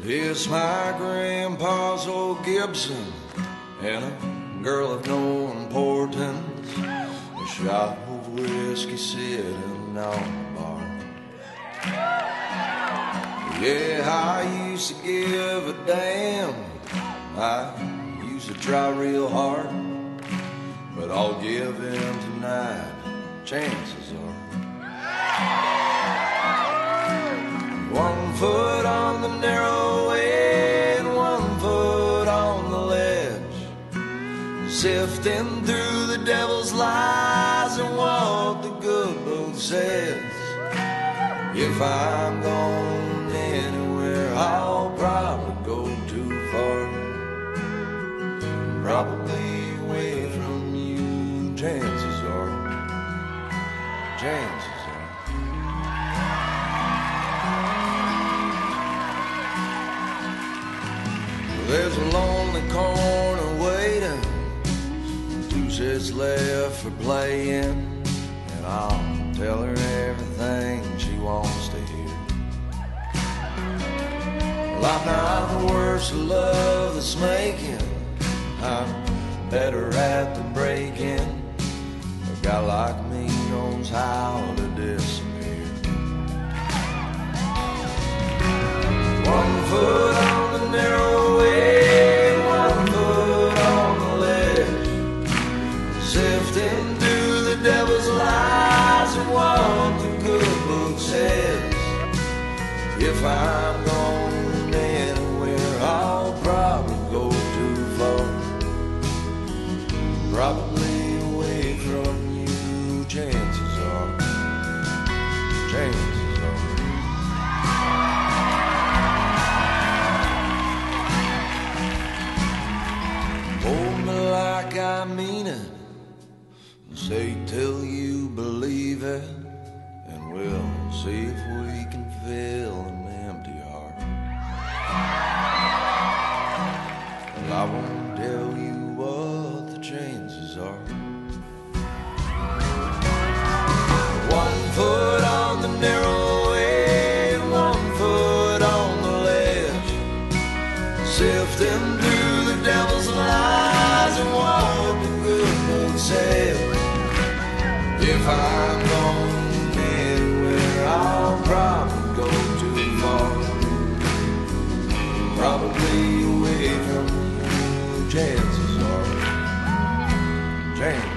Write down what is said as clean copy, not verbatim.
It's my grandpa's old Gibson and a girl of no importance, a shot of whiskey sitting on the bar. Yeah, I used to give a damn, I used to try real hard, but I'll give in tonight, chances are. One foot on the narrow way and 1 foot on the ledge, sifting through the devil's lies and what the good book says. If I'm going anywhere, I'll probably go too far, probably away from you, chances are, chances are. There's a lonely corner waiting, 2 sets left for playing, and I'll tell her everything she wants to hear. Well, I'm not the worst of love that's making, I'm better at the breaking. A guy like me knows how to disappear. 1 foot on the narrow way, 1 foot on the ledge, sifting through the devil's lies and what the good book says. If I'm going anywhere, I'll probably go too far, probably away from you, chances are, chances are. Hold me like I mean it, say till you believe it, and we'll see if we can fill an empty heart. Well, I won't tell you what the chances are. 1 foot on the narrow way and 1 foot on the ledge, sifting through the devil's lies and what the good book says. If I'm going anywhere, I'll probably go too far, probably away from you, chances are, chances.